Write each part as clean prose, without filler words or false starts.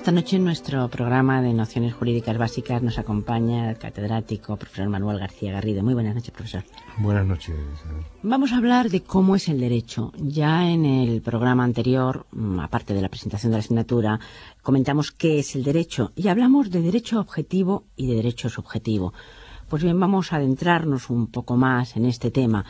Esta noche en nuestro programa de Nociones Jurídicas Básicas nos acompaña el catedrático profesor Manuel García Garrido. Muy buenas noches, profesor. Buenas noches. Vamos a hablar de cómo es el derecho. Ya en el programa anterior, aparte de la presentación de la asignatura, comentamos qué es el derecho y hablamos de derecho objetivo y de derecho subjetivo. Pues bien, vamos a adentrarnos un poco más en este tema.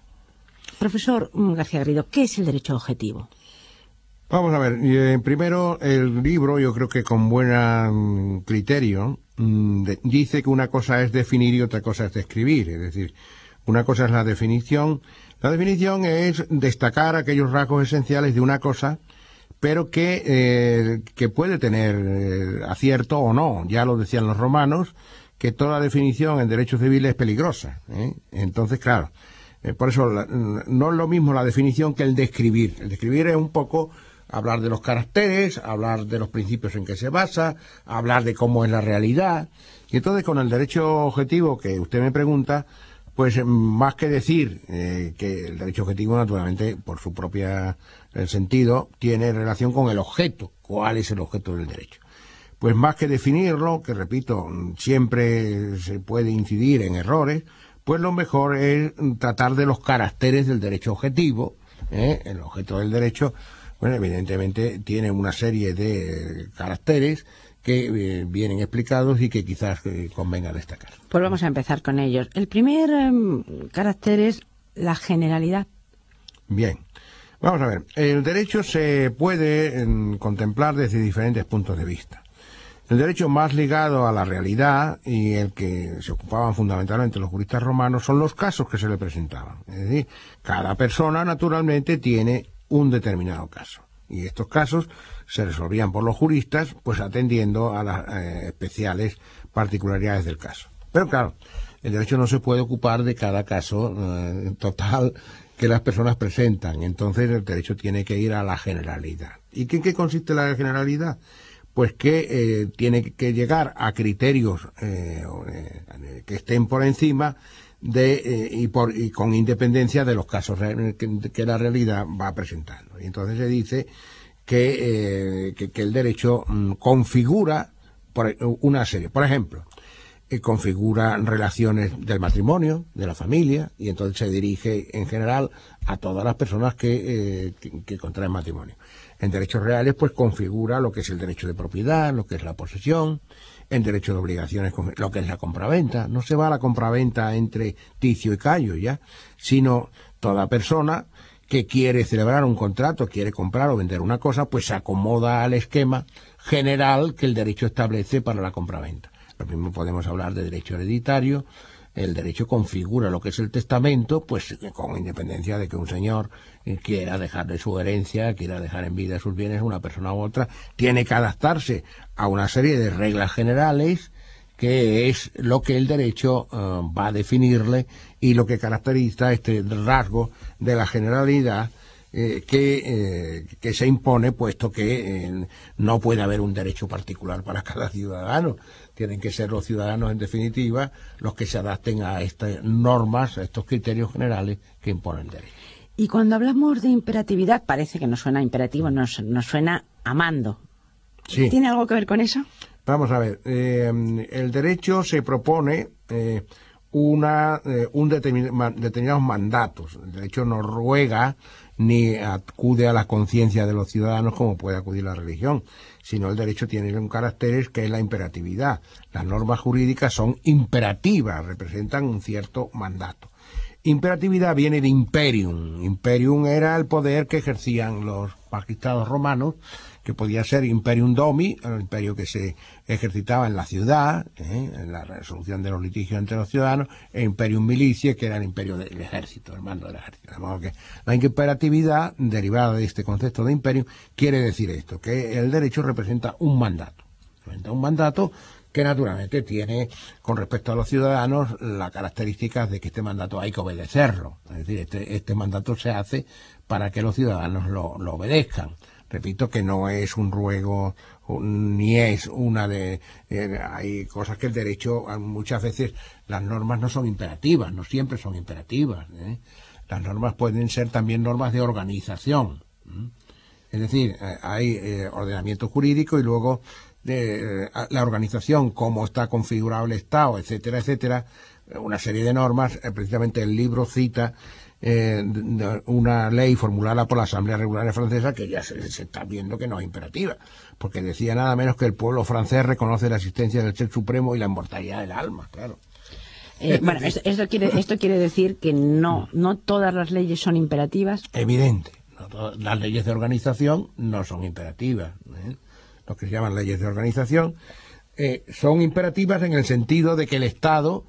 Profesor García Garrido, ¿qué es el derecho objetivo? Vamos a ver, primero el libro, yo creo que con buen criterio, dice que una cosa es definir y otra cosa es describir. Es decir, una cosa es la definición. La definición es destacar aquellos rasgos esenciales de una cosa, pero que puede tener acierto o no. Ya lo decían los romanos, que toda definición en derecho civil es peligrosa. Entonces, claro, por eso no es lo mismo la definición que el describir. El describir es un poco hablar de los caracteres, hablar de los principios en que se basa, hablar de cómo es la realidad. Y entonces con el derecho objetivo que usted me pregunta, pues más que decir que el derecho objetivo naturalmente por su propia sentido tiene relación con el objeto. ¿Cuál es el objeto del derecho? Pues más que definirlo, que repito, siempre se puede incidir en errores, pues lo mejor es tratar de los caracteres del derecho objetivo. El objeto del derecho, bueno, evidentemente tiene una serie de caracteres que vienen explicados y que quizás convenga destacar. Pues vamos a empezar con ellos. El primer carácter es la generalidad. Bien, vamos a ver. El derecho se puede contemplar desde diferentes puntos de vista. El derecho más ligado a la realidad y el que se ocupaban fundamentalmente los juristas romanos son los casos que se le presentaban. Es decir, cada persona naturalmente tiene un determinado caso. Y estos casos se resolvían por los juristas, pues atendiendo a las especiales particularidades del caso. Pero claro, el derecho no se puede ocupar de cada caso total que las personas presentan. Entonces el derecho tiene que ir a la generalidad. ¿Y en qué consiste la generalidad? Pues que tiene que llegar a criterios que estén por encima y con independencia de los casos que la realidad va presentando. Y entonces se dice que el derecho configura una serie. Por ejemplo, configura relaciones del matrimonio, de la familia, y entonces se dirige en general a todas las personas que contraen matrimonio. En derechos reales, pues configura lo que es el derecho de propiedad, lo que es la posesión. En derecho de obligaciones, lo que es la compraventa. No se va a la compraventa entre Ticio y Cayo, ya, sino toda persona que quiere celebrar un contrato, quiere comprar o vender una cosa, pues se acomoda al esquema general que el derecho establece para la compraventa. Lo mismo podemos hablar de derecho hereditario. El derecho configura lo que es el testamento, pues con independencia de que un señor quiera dejarle su herencia, quiera dejar en vida sus bienes a una persona u otra, tiene que adaptarse a una serie de reglas generales que es lo que el derecho va a definirle y lo que caracteriza este rasgo de la generalidad que se impone, puesto que no puede haber un derecho particular para cada ciudadano. Tienen que ser los ciudadanos, en definitiva, los que se adapten a estas normas, a estos criterios generales que impone el derecho. Y cuando hablamos de imperatividad, parece que nos suena imperativo, nos suena a mando. Sí. ¿Tiene algo que ver con eso? Vamos a ver, el derecho se propone determinados mandatos. El derecho no ruega ni acude a la conciencia de los ciudadanos como puede acudir la religión, sino el derecho tiene un carácter que es la imperatividad. Las normas jurídicas son imperativas, representan un cierto mandato. Imperatividad viene de imperium. Imperium era el poder que ejercían los magistrados romanos, que podía ser imperium domi, el imperio que se ejercitaba en la ciudad, en la resolución de los litigios entre los ciudadanos, e imperium militiae, que era el imperio del ejército, el mando del ejército. De modo que la imperatividad, derivada de este concepto de imperium, quiere decir esto, que el derecho representa un mandato. Representa un mandato que naturalmente tiene, con respecto a los ciudadanos, las características de que este mandato hay que obedecerlo. Es decir, este mandato se hace para que los ciudadanos lo obedezcan. Repito que no es un ruego, ni es una de... hay cosas que el derecho, muchas veces las normas no son imperativas, no siempre son imperativas. Las normas pueden ser también normas de organización. Es decir, hay ordenamiento jurídico y luego la organización, cómo está configurado el Estado, etcétera, etcétera, una serie de normas. Precisamente el libro cita una ley formulada por la Asamblea Regular Francesa que ya se está viendo que no es imperativa, porque decía nada menos que el pueblo francés reconoce la existencia del Ser Supremo y la inmortalidad del alma, claro. Bueno, esto quiere decir que no todas las leyes son imperativas. Evidente. Las leyes de organización no son imperativas. Lo que se llaman leyes de organización son imperativas en el sentido de que el Estado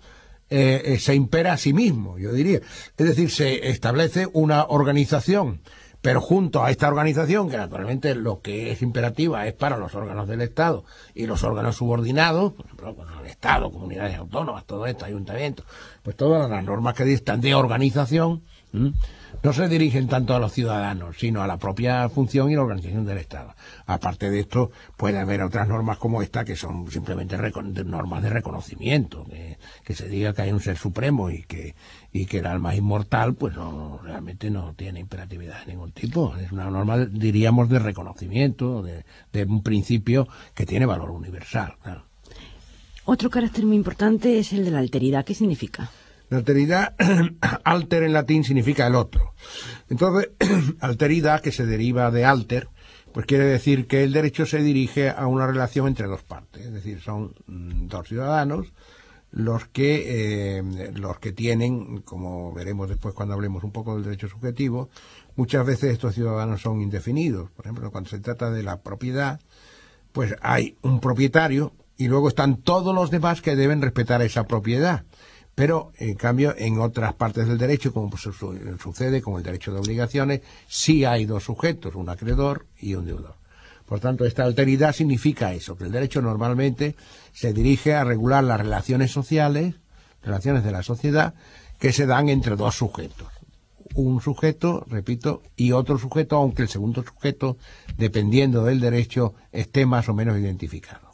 se impera a sí mismo, yo diría. Es decir, se establece una organización, pero junto a esta organización, que naturalmente lo que es imperativa es para los órganos del Estado y los órganos subordinados, por ejemplo, el Estado, comunidades autónomas, todo esto, ayuntamientos, pues todas las normas que están de organización no se dirigen tanto a los ciudadanos, sino a la propia función y la organización del Estado. Aparte de esto, puede haber otras normas como esta, que son simplemente normas de reconocimiento, que se diga que hay un Ser Supremo y que el alma es inmortal, pues realmente no tiene imperatividad de ningún tipo. Es una norma, diríamos, de reconocimiento, de un principio que tiene valor universal, claro. Otro carácter muy importante es el de la alteridad. ¿Qué significa? La alteridad, alter en latín significa el otro. Entonces, alteridad, que se deriva de alter, pues quiere decir que el derecho se dirige a una relación entre dos partes. Es decir, son dos ciudadanos los que tienen, como veremos después cuando hablemos un poco del derecho subjetivo, muchas veces estos ciudadanos son indefinidos. Por ejemplo, cuando se trata de la propiedad, pues hay un propietario y luego están todos los demás que deben respetar esa propiedad. Pero, en cambio, en otras partes del derecho, como pues sucede con el derecho de obligaciones, sí hay dos sujetos, un acreedor y un deudor. Por tanto, esta alteridad significa eso, que el derecho normalmente se dirige a regular las relaciones sociales, relaciones de la sociedad, que se dan entre dos sujetos. Un sujeto, repito, y otro sujeto, aunque el segundo sujeto, dependiendo del derecho, esté más o menos identificado.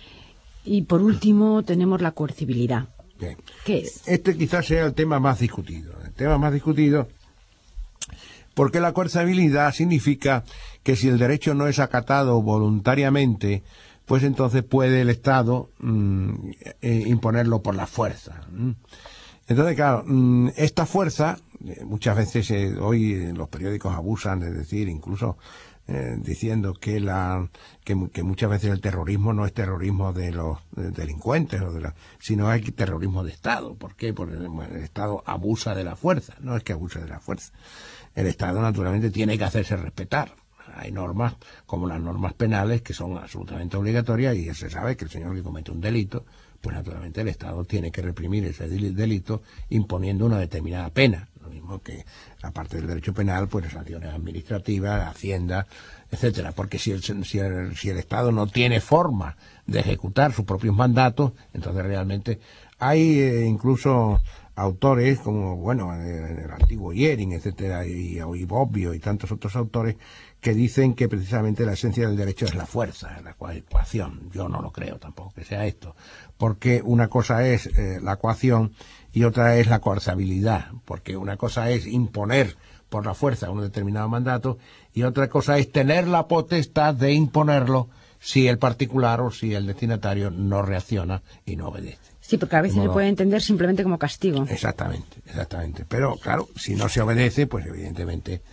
Y por último, tenemos la coercibilidad. Bien. ¿Qué es? Este quizás sea el tema más discutido. El tema más discutido porque la coercibilidad significa que si el derecho no es acatado voluntariamente, pues entonces puede el Estado imponerlo por la fuerza. Entonces, claro, esta fuerza, muchas veces hoy los periódicos abusan de decir, incluso diciendo que muchas veces el terrorismo no es terrorismo de los delincuentes, sino hay terrorismo de Estado. ¿Por qué? Porque el Estado abusa de la fuerza. No es que abuse de la fuerza. El Estado naturalmente tiene que hacerse respetar. Hay normas, como las normas penales, que son absolutamente obligatorias, y ya se sabe que el señor que comete un delito, pues naturalmente el Estado tiene que reprimir ese delito imponiendo una determinada pena. Lo mismo que, aparte del derecho penal, pues sanciones administrativas, Hacienda, etcétera. Porque si el Estado no tiene forma de ejecutar sus propios mandatos, entonces realmente hay incluso autores como, bueno, el antiguo Yering, etcétera, y Bobbio y tantos otros autores que dicen que precisamente la esencia del derecho es la fuerza, la coacción. Yo no lo creo tampoco que sea esto, porque una cosa es la coacción y otra es la coercibilidad, porque una cosa es imponer por la fuerza un determinado mandato y otra cosa es tener la potestad de imponerlo si el particular o si el destinatario no reacciona y no obedece. Sí, porque a veces se puede entender simplemente como castigo. Exactamente. Pero claro, si no se obedece, pues evidentemente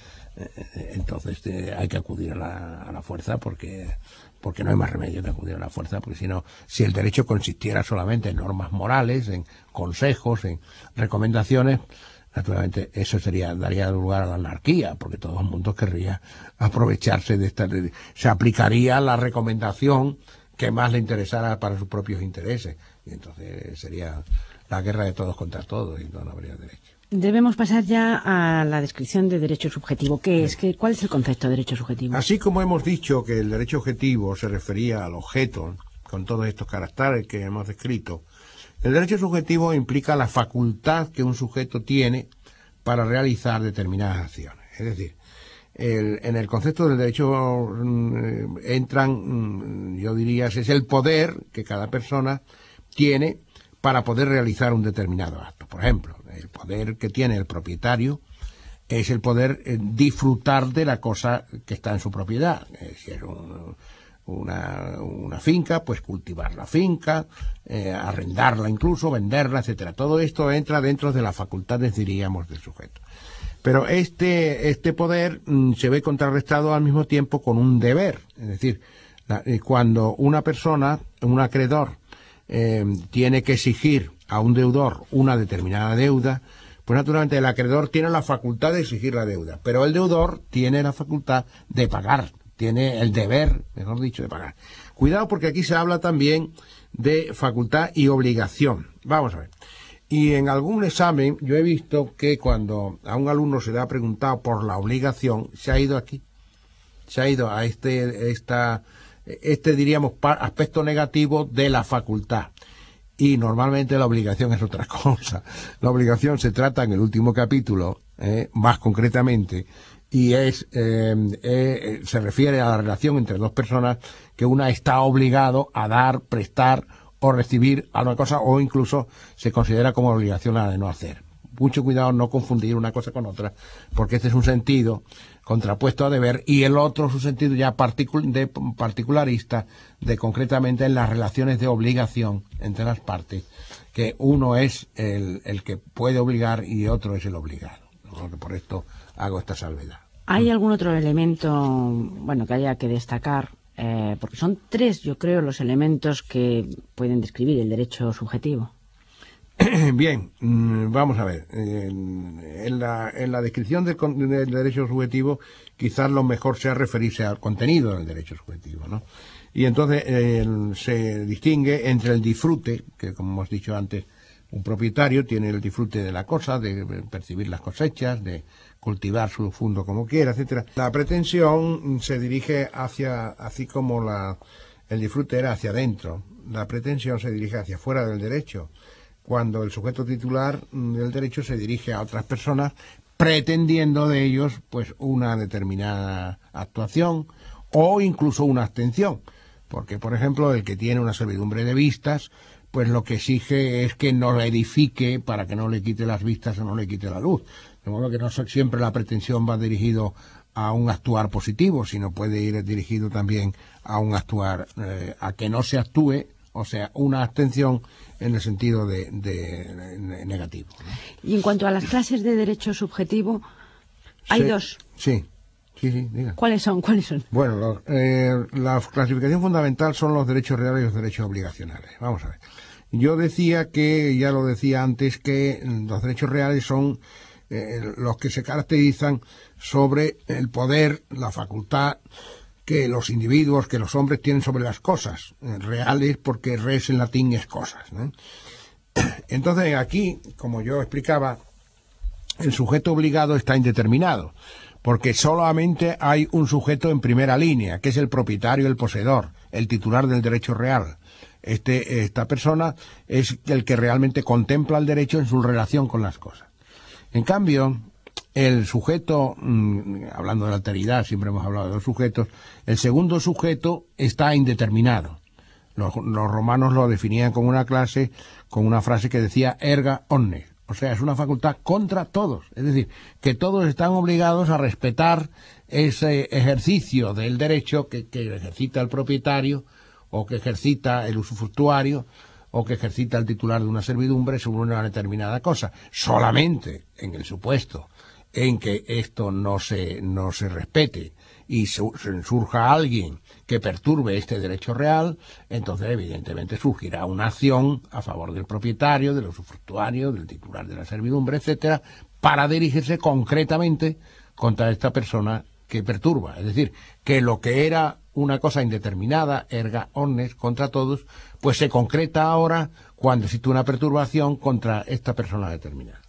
entonces hay que acudir a la fuerza porque no hay más remedio que acudir a la fuerza, porque si el derecho consistiera solamente en normas morales, en consejos, en recomendaciones, naturalmente eso daría lugar a la anarquía, porque todo el mundo querría aprovecharse de se aplicaría la recomendación que más le interesara para sus propios intereses, y entonces sería la guerra de todos contra todos y no habría derecho. Debemos pasar ya a la descripción de derecho subjetivo. ¿Cuál es el concepto de derecho subjetivo? Así como hemos dicho que el derecho objetivo se refería al objeto, con todos estos caracteres que hemos descrito, el derecho subjetivo implica la facultad que un sujeto tiene para realizar determinadas acciones. Es decir, en el concepto del derecho entran, yo diría, es el poder que cada persona tiene para poder realizar un determinado acto. Por ejemplo, el poder que tiene el propietario es el poder disfrutar de la cosa que está en su propiedad. Si es una finca, pues cultivar la finca, arrendarla incluso, venderla, etcétera. Todo esto entra dentro de las facultades, diríamos, del sujeto. Pero este poder se ve contrarrestado al mismo tiempo con un deber. Es decir, cuando una persona, un acreedor, tiene que exigir a un deudor una determinada deuda, pues naturalmente el acreedor tiene la facultad de exigir la deuda, pero el deudor tiene la facultad de pagar, tiene el deber, mejor dicho, de pagar. Cuidado, porque aquí se habla también de facultad y obligación. Vamos a ver. Y en algún examen yo he visto que cuando a un alumno se le ha preguntado por la obligación, se ha ido aquí. Se ha ido a este diríamos, aspecto negativo de la facultad. Y normalmente la obligación es otra cosa. La obligación se trata en el último capítulo, más concretamente, y se refiere a la relación entre dos personas que una está obligado a dar, prestar o recibir alguna cosa, o incluso se considera como obligación la de no hacer. Mucho cuidado no confundir una cosa con otra, porque este es un sentido contrapuesto a deber y el otro es un sentido ya particularista de concretamente en las relaciones de obligación entre las partes, que uno es el que puede obligar y otro es el obligado. Por esto hago esta salvedad. ¿Hay algún otro elemento, que haya que destacar? Porque son 3, yo creo, los elementos que pueden describir el derecho subjetivo. Bien, vamos a ver. En la descripción del derecho subjetivo, quizás lo mejor sea referirse al contenido del derecho subjetivo, ¿no? Y entonces se distingue entre el disfrute, que como hemos dicho antes, un propietario tiene el disfrute de la cosa, de percibir las cosechas, de cultivar su fundo como quiera, etcétera. La pretensión se dirige así como el disfrute era hacia adentro, la pretensión se dirige hacia afuera del derecho, cuando el sujeto titular del derecho se dirige a otras personas pretendiendo de ellos pues una determinada actuación o incluso una abstención. Porque, por ejemplo, el que tiene una servidumbre de vistas, pues lo que exige es que no la edifique para que no le quite las vistas o no le quite la luz. De modo que no siempre la pretensión va dirigido a un actuar positivo, sino puede ir dirigido también a un actuar, a que no se actúe, o sea, una abstención en el sentido de negativo, ¿no? Y en cuanto a las clases de derecho subjetivo, hay 2. Sí, diga. ¿Cuáles son? Bueno, la clasificación fundamental son los derechos reales y los derechos obligacionales. Vamos a ver. Yo decía ya lo decía antes, que los derechos reales son los que se caracterizan sobre el poder, la facultad que los individuos, que los hombres tienen sobre las cosas, reales, porque res en latín es cosas, ¿no? Entonces aquí, como yo explicaba, el sujeto obligado está indeterminado, porque solamente hay un sujeto en primera línea, que es el propietario, el poseedor, el titular del derecho real. Esta persona es el que realmente contempla el derecho en su relación con las cosas. En cambio, el sujeto, hablando de la alteridad, siempre hemos hablado de los sujetos, el segundo sujeto está indeterminado. Los romanos lo definían como una clase, con una frase que decía erga omnes, o sea, es una facultad contra todos, es decir, que todos están obligados a respetar ese ejercicio del derecho que ejercita el propietario, o que ejercita el usufructuario, o que ejercita el titular de una servidumbre sobre una determinada cosa, solamente en el supuesto en que esto no se respete y surja alguien que perturbe este derecho real, entonces evidentemente surgirá una acción a favor del propietario, del usufructuario, del titular de la servidumbre, etcétera, para dirigirse concretamente contra esta persona que perturba. Es decir, que lo que era una cosa indeterminada, erga omnes, contra todos, pues se concreta ahora cuando existe una perturbación contra esta persona determinada.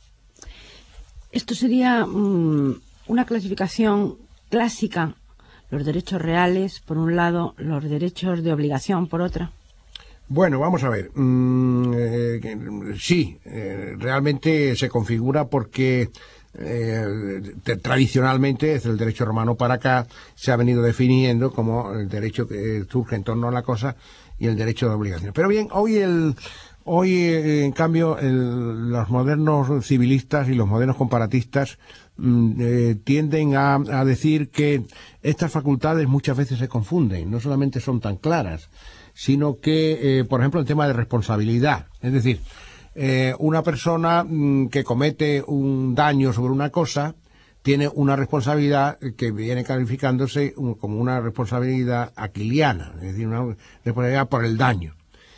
Esto sería una clasificación clásica, los derechos reales por un lado, los derechos de obligación por otra. Bueno, vamos a ver. Sí, realmente se configura porque tradicionalmente, desde el derecho romano para acá, se ha venido definiendo como el derecho que surge en torno a la cosa y el derecho de obligación. Pero bien, hoy Hoy, en cambio, los modernos civilistas y los modernos comparatistas tienden a decir que estas facultades muchas veces se confunden, no solamente son tan claras, sino que, por ejemplo, el tema de responsabilidad. Es decir, una persona que comete un daño sobre una cosa tiene una responsabilidad que viene calificándose como una responsabilidad aquiliana, es decir, una responsabilidad por el daño.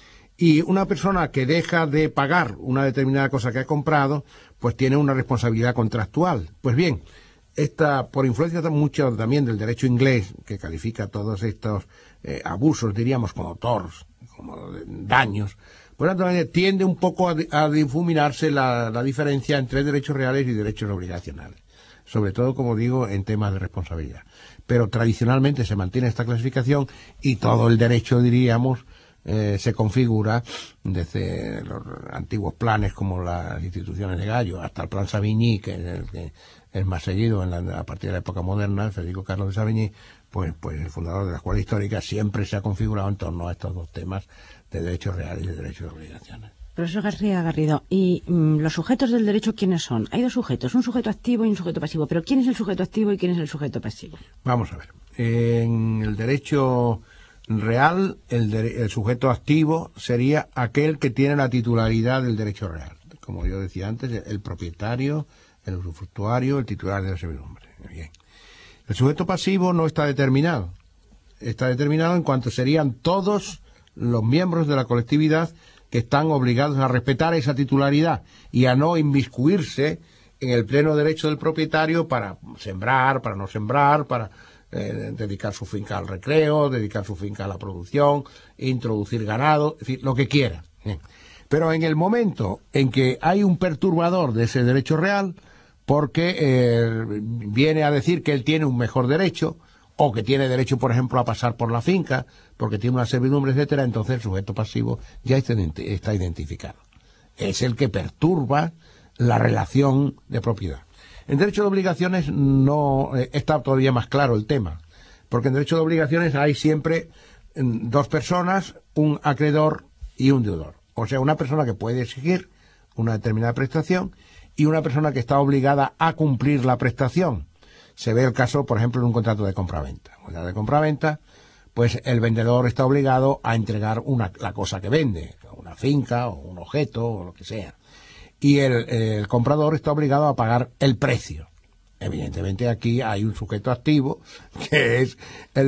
Y una persona que deja de pagar una determinada cosa que ha comprado, pues tiene una responsabilidad contractual. Pues bien, por influencia mucho también del derecho inglés, que califica todos estos abusos, diríamos, como tort, como daños, pues tiende un poco a difuminarse la diferencia entre derechos reales y derechos obligacionales. Sobre todo, como digo, en temas de responsabilidad. Pero tradicionalmente se mantiene esta clasificación y todo el derecho, diríamos, se configura desde los antiguos planes como las instituciones de Gallo hasta el plan Savigny, que es más seguido a partir de la época moderna, Federico Carlos de Savigny, pues el fundador de la escuela histórica, siempre se ha configurado en torno a estos dos temas de derechos reales y de derechos de obligaciones. Profesor García Garrido, ¿y los sujetos del derecho quiénes son? Hay dos sujetos, un sujeto activo y un sujeto pasivo, pero ¿quién es el sujeto activo y quién es el sujeto pasivo? Vamos a ver, en el derecho real, el sujeto activo sería aquel que tiene la titularidad del derecho real. Como yo decía antes, el propietario, el usufructuario, el titular de la servidumbre. Bien. El sujeto pasivo no está determinado. Está determinado en cuanto serían todos los miembros de la colectividad que están obligados a respetar esa titularidad y a no inmiscuirse en el pleno derecho del propietario para sembrar, para no sembrar, para dedicar su finca al recreo, dedicar su finca a la producción, introducir ganado, es decir, lo que quiera. Pero en el momento en que hay un perturbador de ese derecho real, porque viene a decir que él tiene un mejor derecho, o que tiene derecho, por ejemplo, a pasar por la finca, porque tiene una servidumbre, etcétera, entonces el sujeto pasivo ya está identificado. Es el que perturba la relación de propiedad. En derecho de obligaciones no está todavía más claro el tema, porque en derecho de obligaciones hay siempre dos personas, un acreedor y un deudor. O sea, una persona que puede exigir una determinada prestación y una persona que está obligada a cumplir la prestación. Se ve el caso, por ejemplo, en un contrato de compraventa. En un contrato de compraventa, pues el vendedor está obligado a entregar la cosa que vende, una finca o un objeto o lo que sea. Y el comprador está obligado a pagar el precio. Evidentemente aquí hay un sujeto activo, que es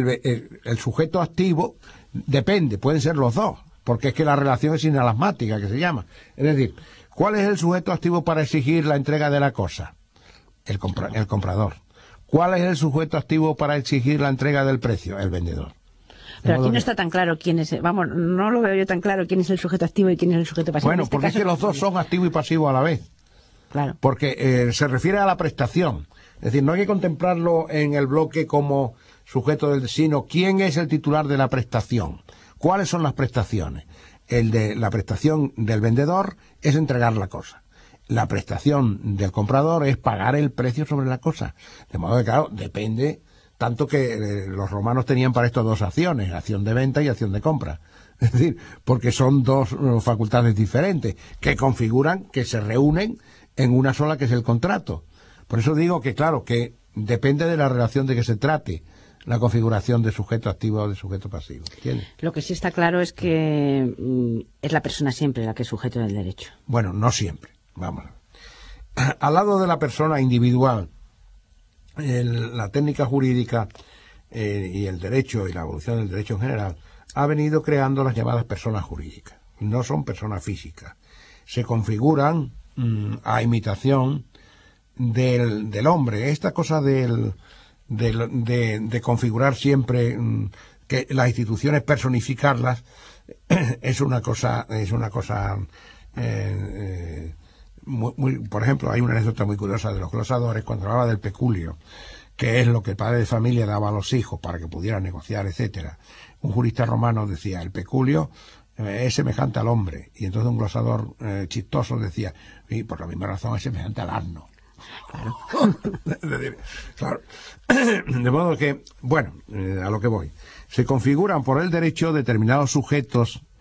el sujeto activo, depende, pueden ser los dos, porque es que la relación es inalasmática, que se llama. Es decir, ¿cuál es el sujeto activo para exigir la entrega de la cosa? El comprador. ¿Cuál es el sujeto activo para exigir la entrega del precio? El vendedor. Pero aquí no está tan claro quién es, no lo veo yo tan claro quién es el sujeto activo y quién es el sujeto pasivo. Bueno, porque es que los dos son activo y pasivo a la vez. Claro. Porque se refiere a la prestación. Es decir, no hay que contemplarlo en el bloque como sujeto sino quién es el titular de la prestación. ¿Cuáles son las prestaciones? La prestación del vendedor es entregar la cosa. La prestación del comprador es pagar el precio sobre la cosa. De modo que, claro, depende, tanto que los romanos tenían para esto dos acciones, acción de venta y acción de compra. Es decir, porque son dos facultades diferentes que configuran, que se reúnen en una sola, que es el contrato. Por eso digo que, claro, que depende de la relación de que se trate la configuración de sujeto activo o de sujeto pasivo. ¿Entiendes? Lo que sí está claro es que es la persona siempre la que es sujeto del derecho. Bueno, no siempre. Vamos. Al lado de la persona individual, la técnica jurídica y el derecho y la evolución del derecho en general ha venido creando las llamadas personas jurídicas. No son personas físicas. Se configuran a imitación del hombre. Esta cosa de configurar siempre que las instituciones personificarlas es una cosa por ejemplo, hay una anécdota muy curiosa de los glosadores cuando hablaba del peculio, que es lo que el padre de familia daba a los hijos para que pudieran negociar, etcétera. Un jurista romano decía, el peculio es semejante al hombre, y entonces un glosador chistoso decía, y por la misma razón es semejante al asno. Claro. Claro. De modo que, bueno, a lo que voy. Se configuran por el derecho determinados sujetos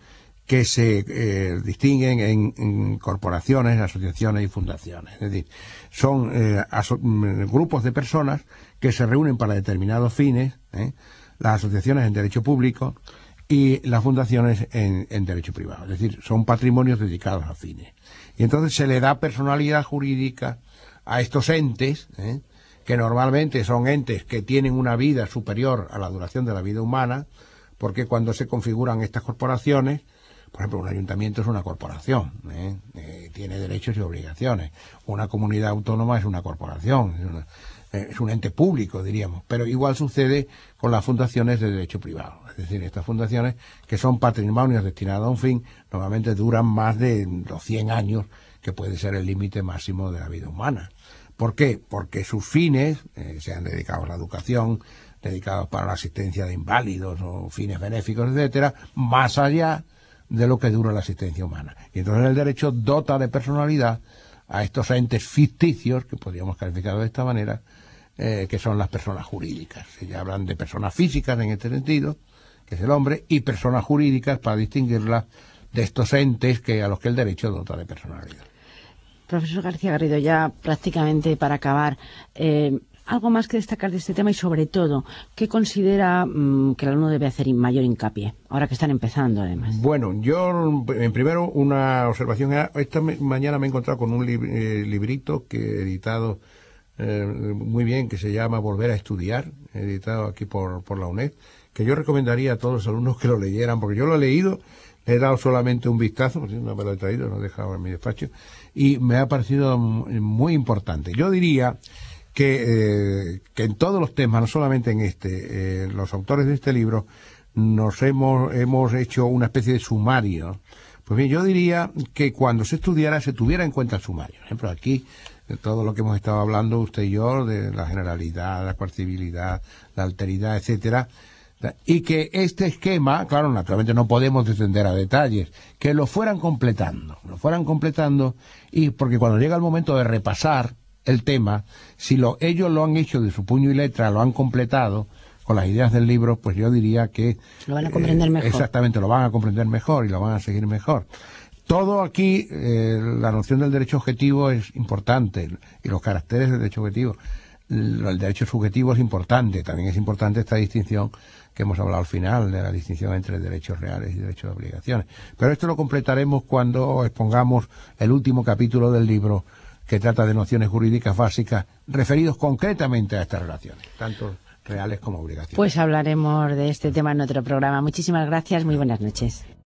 que se distinguen en corporaciones, asociaciones y fundaciones. Es decir, son grupos de personas que se reúnen para determinados fines, las asociaciones en derecho público y las fundaciones en derecho privado. Es decir, son patrimonios dedicados a fines. Y entonces se le da personalidad jurídica a estos entes, que normalmente son entes que tienen una vida superior a la duración de la vida humana, porque cuando se configuran estas corporaciones, por ejemplo, un ayuntamiento es una corporación, tiene derechos y obligaciones. Una comunidad autónoma es una corporación, es un ente público, diríamos. Pero igual sucede con las fundaciones de derecho privado. Es decir, estas fundaciones, que son patrimonios destinados a un fin, normalmente duran más de los 100 años, que puede ser el límite máximo de la vida humana. ¿Por qué? Porque sus fines, sean dedicados a la educación, dedicados para la asistencia de inválidos o fines benéficos, etcétera, más allá de lo que dura la asistencia humana. Y entonces el derecho dota de personalidad a estos entes ficticios, que podríamos calificar de esta manera, que son las personas jurídicas. Se hablan de personas físicas en este sentido, que es el hombre, y personas jurídicas para distinguirlas de estos entes a los que el derecho dota de personalidad. Profesor García Garrido, ya prácticamente para acabar, algo más que destacar de este tema y sobre todo, ¿qué considera que el alumno debe hacer mayor hincapié, ahora que están empezando además? Bueno, yo primero una observación. Esta mañana me he encontrado con un librito que he editado muy bien, que se llama Volver a estudiar, editado aquí por la UNED, que yo recomendaría a todos los alumnos que lo leyeran, porque yo lo he leído, le he dado solamente un vistazo, porque no me lo he traído, lo he dejado en mi despacho, y me ha parecido muy importante. Yo diría que en todos los temas, no solamente en este, los autores de este libro hemos hecho una especie de sumario. Pues bien, yo diría que cuando se estudiara se tuviera en cuenta el sumario. Por ejemplo, aquí, de todo lo que hemos estado hablando usted y yo, de la generalidad, la coercibilidad, la alteridad, etcétera, y que este esquema, claro, naturalmente no podemos descender a detalles, que lo fueran completando, y porque cuando llega el momento de repasar el tema, si ellos lo han hecho de su puño y letra, lo han completado con las ideas del libro, pues yo diría que lo van a comprender mejor. Exactamente, lo van a comprender mejor y lo van a seguir mejor. Todo aquí, la noción del derecho objetivo es importante, y los caracteres del derecho objetivo. El derecho subjetivo es importante, también es importante esta distinción que hemos hablado al final, de la distinción entre derechos reales y derechos de obligaciones. Pero esto lo completaremos cuando expongamos el último capítulo del libro, que trata de nociones jurídicas básicas referidos concretamente a estas relaciones, tanto reales como obligaciones. Pues hablaremos de este tema en otro programa. Muchísimas gracias, muy buenas noches.